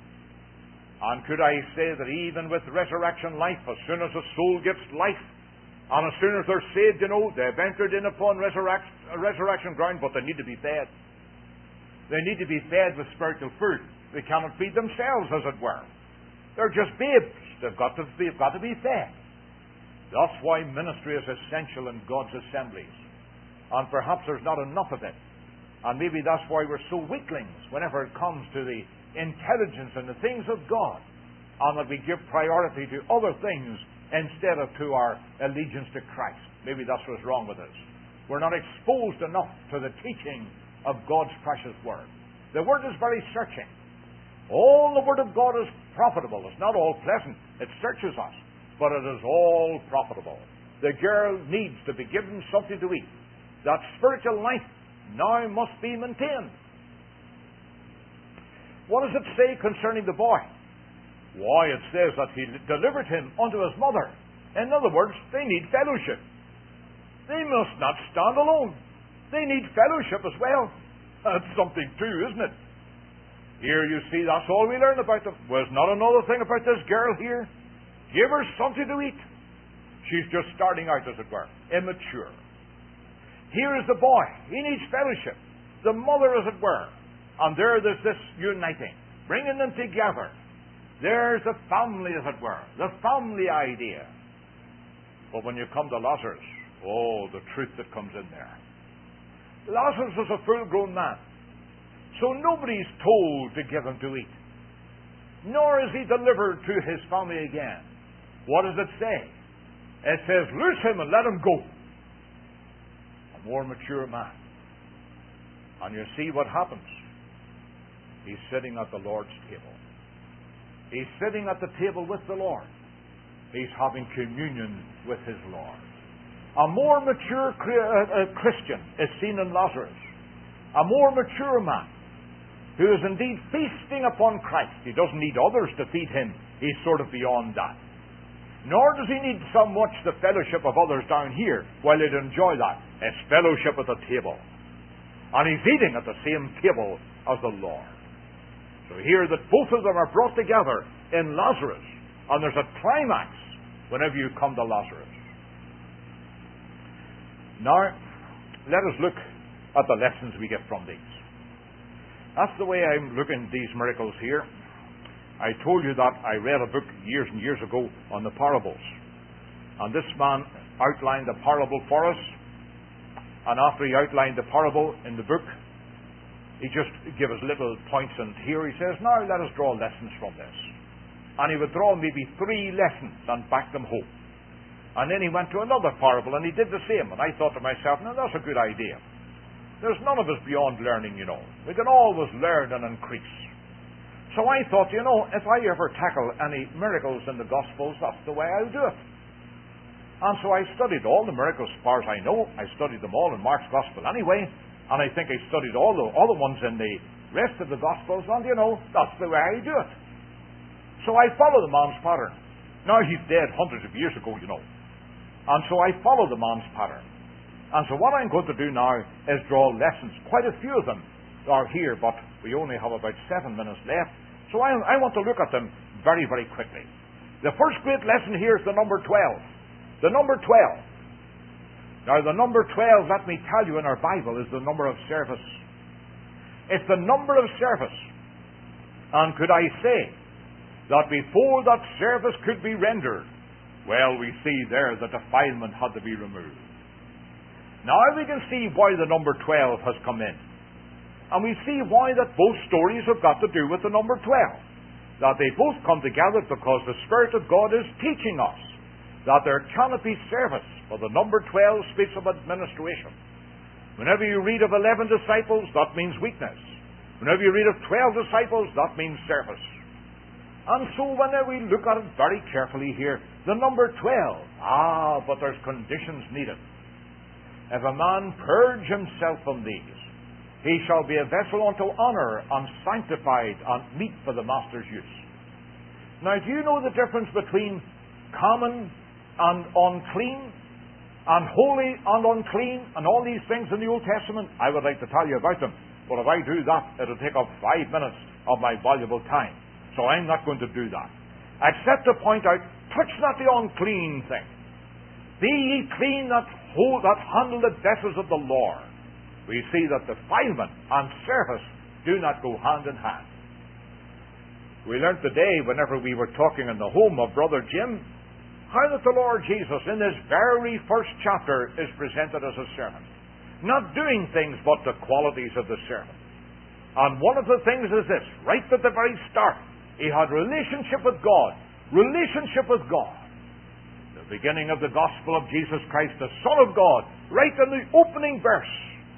And could I say that even with resurrection life, as soon as a soul gets life, and as soon as they're saved, you know, they've entered in upon resurrection ground, but they need to be fed. They need to be fed with spiritual food. They cannot feed themselves, as it were. They're just babes. They've got to be fed. That's why ministry is essential in God's assemblies. And perhaps there's not enough of it. And maybe that's why we're so weaklings whenever it comes to the intelligence and the things of God. And that we give priority to other things instead of to our allegiance to Christ. Maybe that's what's wrong with us. We're not exposed enough to the teaching of God's precious Word. The Word is very searching. All the Word of God is profitable. It's not all pleasant. It searches us. But it is all profitable. The girl needs to be given something to eat. That spiritual life now must be maintained. What does it say concerning the boy? Why, it says that he delivered him unto his mother. In other words, they need fellowship. They must not stand alone. They need fellowship as well. That's something too, isn't it? Here you see, that's all we learn about them. There's not another thing about this girl here. Give her something to eat. She's just starting out, as it were, immature. Here is the boy. He needs fellowship. The mother, as it were. And there's this uniting, bringing them together. There's the family, as it were, the family idea. But when you come to Lazarus, oh, the truth that comes in there. Lazarus was a full-grown man. So nobody's told to give him to eat. Nor is he delivered to his family again. What does it say? It says, loose him and let him go. A more mature man. And you see what happens. He's sitting at the Lord's table. He's sitting at the table with the Lord. He's having communion with his Lord. A more mature Christian is seen in Lazarus. A more mature man. who is indeed feasting upon Christ. He doesn't need others to feed him. He's sort of beyond that. Nor does he need so much the fellowship of others down here, while he'd enjoy that. It's fellowship at the table. And he's eating at the same table as the Lord. So here that both of them are brought together in Lazarus. And there's a climax whenever you come to Lazarus. Now, let us look at the lessons we get from these. That's the way I'm looking at these miracles here. I told you that I read a book years and years ago on the parables. And this man outlined the parable for us. And after he outlined the parable in the book, he just gave us little points. And here he says, now let us draw lessons from this. And he would draw maybe 3 lessons and back them home. And then he went to another parable and he did the same. And I thought to myself, now that's a good idea. There's none of us beyond learning, you know. We can always learn and increase. So I thought, you know, if I ever tackle any miracles in the Gospels, that's the way I'll do it. And so I studied all the miracles as far as I know. I studied them all in Mark's Gospel anyway. And I think I studied all the ones in the rest of the Gospels. And, you know, that's the way I do it. So I follow the man's pattern. Now, he's dead hundreds of years ago, you know. And so I follow the man's pattern. And so what I'm going to do now is draw lessons. Quite a few of them are here, but we only have about 7 minutes left. So I want to look at them very, very quickly. The first great lesson here is the number 12. The number 12. Now, the number 12, let me tell you, in our Bible is the number of service. It's the number of service. And could I say that before that service could be rendered, well, we see there the defilement had to be removed. Now we can see why the number 12 has come in. And we see why that both stories have got to do with the number 12. That they both come together because the Spirit of God is teaching us that there cannot be service, for the number 12 speaks of administration. Whenever you read of 11 disciples, that means weakness. Whenever you read of 12 disciples, that means service. And so whenever we look at it very carefully here, the number 12, but there's conditions needed. If a man purge himself from these, he shall be a vessel unto honour and sanctified and meet for the master's use. Now, do you know the difference between common and unclean, and holy and unclean, and all these things in the Old Testament? I would like to tell you about them, but if I do that, it'll take up 5 minutes of my valuable time. So I'm not going to do that. Except to point out, touch not the unclean thing. Be ye clean that handle the vessels of the Lord. We see that defilement and service do not go hand in hand. We learned today, whenever we were talking in the home of Brother Jim, how that the Lord Jesus, in this very first chapter, is presented as a servant. Not doing things but the qualities of the servant. And one of the things is this, right at the very start, he had relationship with God. Relationship with God. The beginning of the gospel of Jesus Christ, the Son of God, right in the opening verse.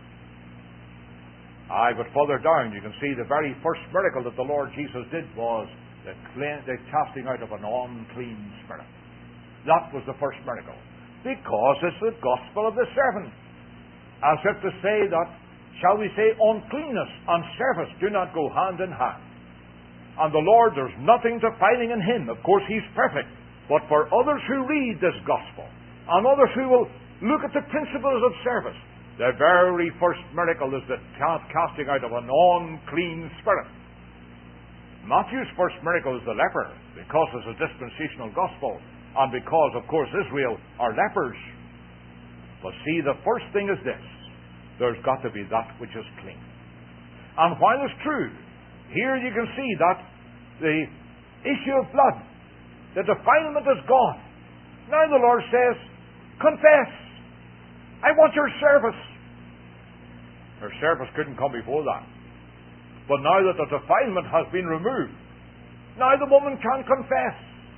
But further down, you can see the very first miracle that the Lord Jesus did was the casting out of an unclean spirit. That was the first miracle. Because it's the gospel of the servant. As if to say that, shall we say, uncleanness and service do not go hand in hand. And the Lord, there's nothing defiling in Him. Of course, He's perfect. But for others who read this gospel, and others who will look at the principles of service, the very first miracle is the casting out of an unclean spirit. Matthew's first miracle is the leper, because it's a dispensational gospel, and because, of course, Israel are lepers. But see, the first thing is this. There's got to be that which is clean. And while it's true, here you can see that the issue of blood, the defilement is gone. Now the Lord says, confess. I want your service. Her service couldn't come before that. But now that the defilement has been removed, now the woman can confess.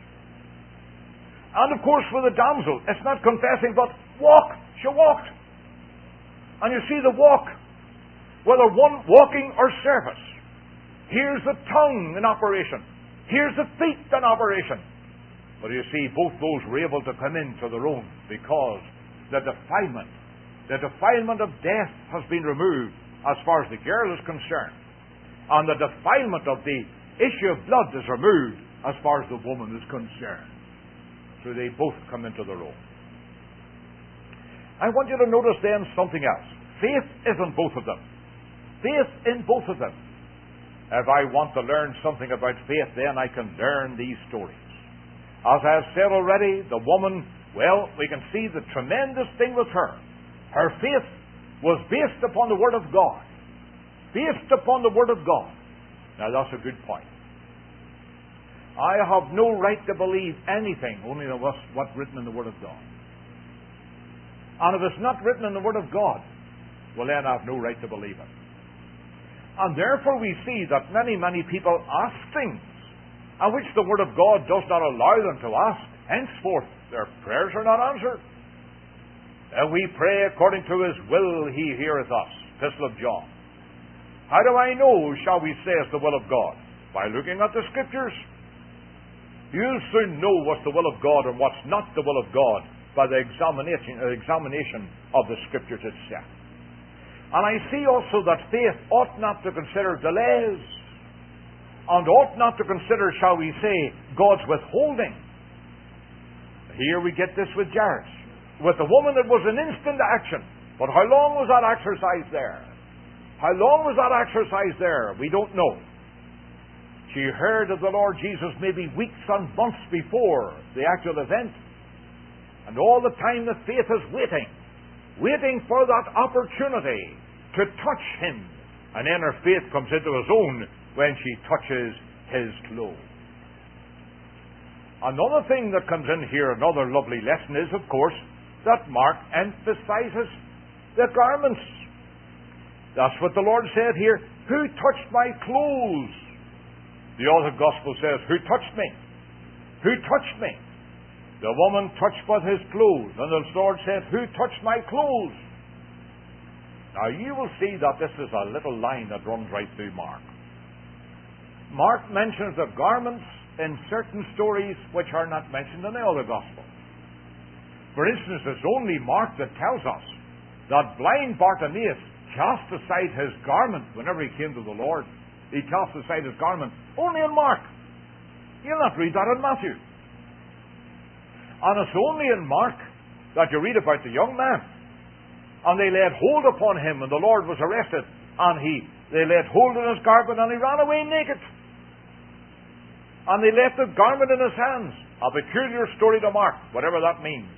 And of course for the damsel, it's not confessing, but walk. She walked. And you see the walk, whether one walking or service. Here's the tongue in operation. Here's the feet in operation. But you see, both those were able to come into their own because the defilement of death has been removed as far as the girl is concerned. and the defilement of the issue of blood is removed as far as the woman is concerned. So they both come into the room. I want you to notice then something else. Faith is in both of them. Faith in both of them. If I want to learn something about faith, then I can learn these stories. As I have said already, the woman, well, we can see the tremendous thing with her. Her faith was based upon the Word of God. Based upon the Word of God. Now that's a good point. I have no right to believe anything only what's written in the Word of God. And if it's not written in the Word of God, well then I have no right to believe it. And therefore we see that many people ask things on which the Word of God does not allow them to ask. Henceforth, their prayers are not answered. And we pray according to His will, He heareth us. Epistle of John. How do I know, shall we say, it's the will of God? By looking at the Scriptures. You'll soon know what's the will of God and what's not the will of God by the examination of the Scriptures itself. And I see also that faith ought not to consider delays, and ought not to consider, shall we say, God's withholding. Here we get this with Jairus. With the woman, it was an instant action. But how long was that exercise there? How long was that exercise there? We don't know. She heard of the Lord Jesus maybe weeks and months before the actual event. And all the time the faith is waiting for that opportunity to touch Him. And then her faith comes into His own when she touches His clothes. Another thing that comes in here, another lovely lesson is, of course, that Mark emphasizes the garments. That's what the Lord said here. Who touched my clothes? The other gospel says, who touched me? Who touched me? The woman touched but His clothes. And the Lord said, who touched my clothes? Now you will see that this is a little line that runs right through Mark. Mark mentions the garments in certain stories which are not mentioned in the other gospel. For instance, it's only Mark that tells us that blind Bartimaeus cast aside his garment whenever he came to the Lord. He cast aside his garment only in Mark. You'll not read that in Matthew. And it's only in Mark that you read about the young man. And they laid hold upon him, and the Lord was arrested. And they laid hold on his garment, and he ran away naked. And they left the garment in his hands. A peculiar story to Mark, whatever that means.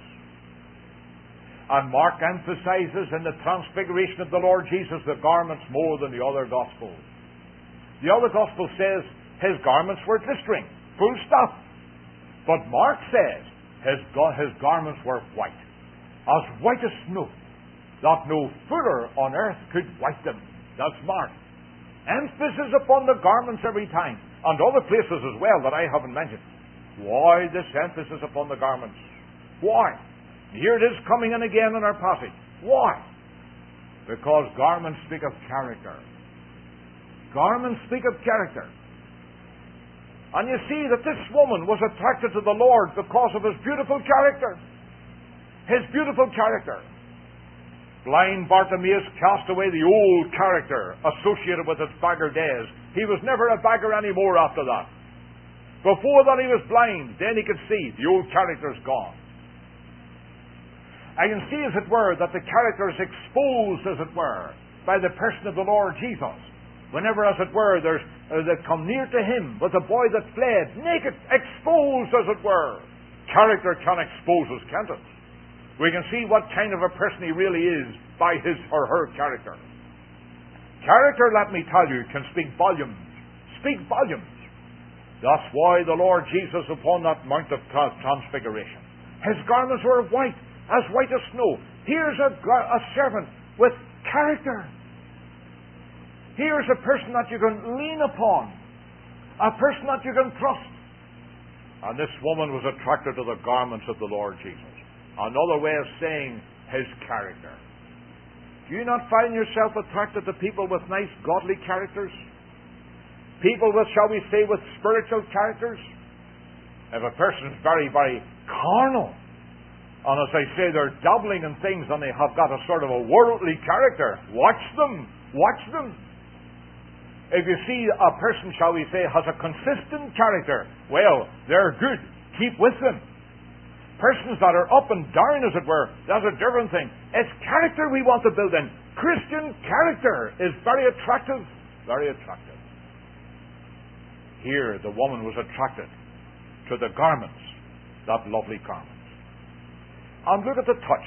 And Mark emphasizes in the transfiguration of the Lord Jesus the garments more than the other Gospels. The other Gospel says his garments were glistering, full stop. But Mark says his garments were white as snow, that no fuller on earth could white them. That's Mark. Emphasis upon the garments every time, and other places as well that I haven't mentioned. Why this emphasis upon the garments? Why? Here it is coming in again in our passage. Why? Because garments speak of character. Garments speak of character. And you see that this woman was attracted to the Lord because of His beautiful character. His beautiful character. Blind Bartimaeus cast away the old character associated with his beggar days. He was never a beggar anymore after that. Before that he was blind. Then he could see. The old character's gone. I can see, as it were, that the character is exposed, as it were, by the person of the Lord Jesus. Whenever, as it were, they come near to Him with a boy that fled, naked, exposed, as it were. Character can expose us, can't it? We can see what kind of a person he really is by his or her character. Character, let me tell you, can speak volumes. Speak volumes. That's why the Lord Jesus, upon that Mount of Transfiguration, His garments were white as snow. Here's a servant with character. Here's a person that you can lean upon. A person that you can trust. And this woman was attracted to the garments of the Lord Jesus. Another way of saying His character. Do you not find yourself attracted to people with nice, godly characters? People with, shall we say, with spiritual characters? If a person is very, very carnal, and as I say, they're dabbling in things and they have got a sort of a worldly character, watch them. Watch them. If you see a person, shall we say, has a consistent character, well, they're good. Keep with them. Persons that are up and down, as it were, that's a different thing. It's character we want to build in. Christian character is very attractive. Very attractive. Here, the woman was attracted to the garments, that lovely garments. And look at the touch.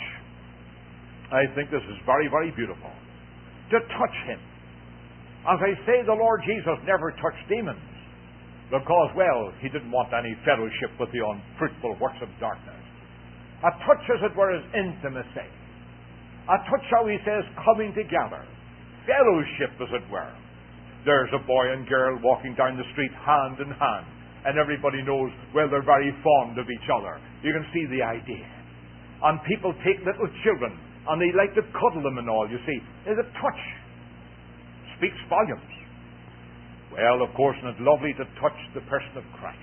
I think this is very, very beautiful. To touch him. As I say, the Lord Jesus never touched demons because, well, he didn't want any fellowship with the unfruitful works of darkness. A touch, as it were, is intimacy. A touch, shall we say, is coming together. Fellowship, as it were. There's a boy and girl walking down the street hand in hand, and everybody knows, well, they're very fond of each other. You can see the idea. And people take little children, and they like to cuddle them and all, you see. There's a touch. Speaks volumes. Well, of course, and it's lovely to touch the person of Christ.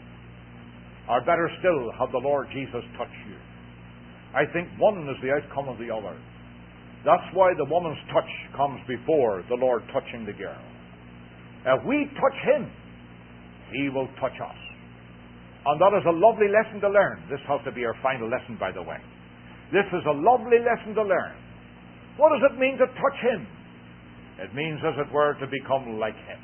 Or better still, have the Lord Jesus touch you. I think one is the outcome of the other. That's why the woman's touch comes before the Lord touching the girl. If we touch him, he will touch us. And that is a lovely lesson to learn. This has to be our final lesson, by the way. This is a lovely lesson to learn. What does it mean to touch him? It means, as it were, to become like him.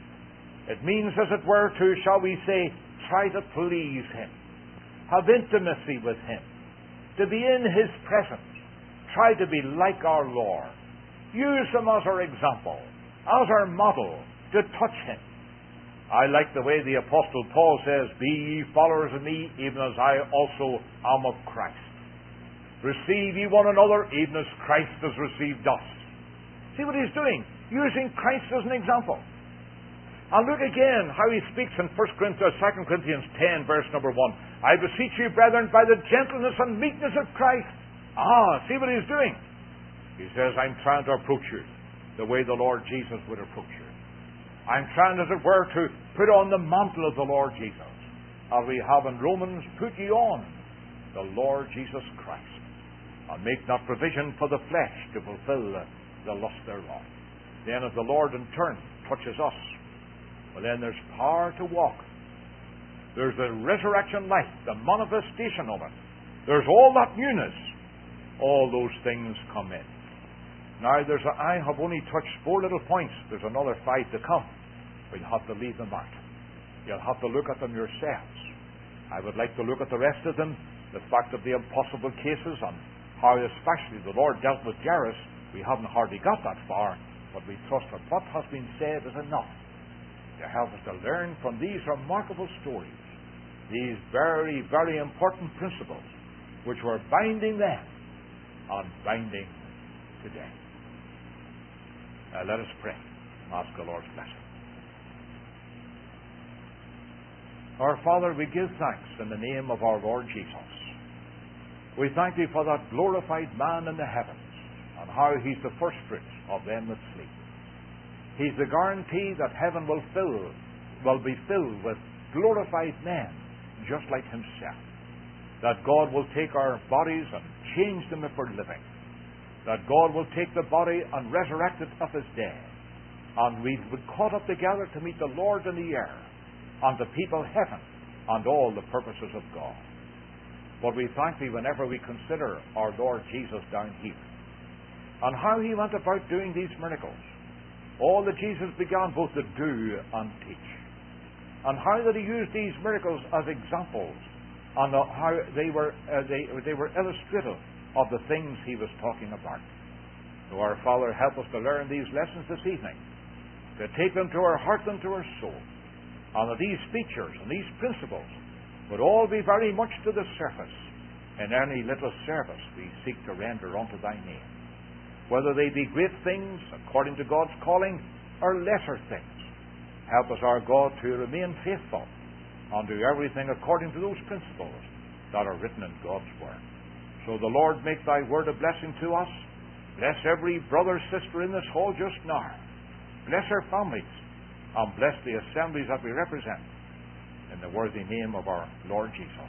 It means, as it were, to, shall we say, try to please him. Have intimacy with him. To be in his presence. Try to be like our Lord. Use him as our example, as our model, to touch him. I like the way the Apostle Paul says, be ye followers of me, even as I also am of Christ. Receive ye one another, even as Christ has received us. See what he's doing? Using Christ as an example. And look again how he speaks in 2 Corinthians 10, verse number 1. I beseech you, brethren, by the gentleness and meekness of Christ. See what he's doing? He says, I'm trying to approach you the way the Lord Jesus would approach you. I'm trying, as it were, to put on the mantle of the Lord Jesus. As we have in Romans, put ye on the Lord Jesus Christ. And make not provision for the flesh to fulfill the lust thereof. Then as the Lord in turn touches us, well, then there's power to walk. There's the resurrection life, the manifestation of it. There's all that newness. All those things come in. Now, I have only touched 4 little points. There's another 5 to come. We'll have to leave them out. You'll have to look at them yourselves. I would like to look at the rest of them, the fact of the impossible cases, and how especially the Lord dealt with Jairus. We haven't hardly got that far, but we trust that what has been said is enough to help us to learn from these remarkable stories, these very, very important principles, which were binding then and binding today. Let us pray and ask the Lord's blessing. Our Father, we give thanks in the name of our Lord Jesus. We thank Thee for that glorified man in the heavens, and how He's the first fruits of them that sleep. He's the guarantee that heaven will be filled with glorified men, just like Himself. That God will take our bodies and change them if we're living. That God will take the body and resurrect it if it's dead. And we would caught up together to meet the Lord in the air, and to people heaven, and all the purposes of God. But we thank Thee whenever we consider our Lord Jesus down here, and how He went about doing these miracles. All that Jesus began both to do and teach. And how that He used these miracles as examples, and how they were illustrative of the things He was talking about. So our Father, help us to learn these lessons this evening, to take them to our heart and to our soul, and that these features and these principles would all be very much to the surface in any little service we seek to render unto Thy name. Whether they be great things according to God's calling, or lesser things, help us, our God, to remain faithful and do everything according to those principles that are written in God's Word. So the Lord make Thy Word a blessing to us. Bless every brother, sister in this hall just now. Bless our families, and bless the assemblies that we represent, in the worthy name of our Lord Jesus.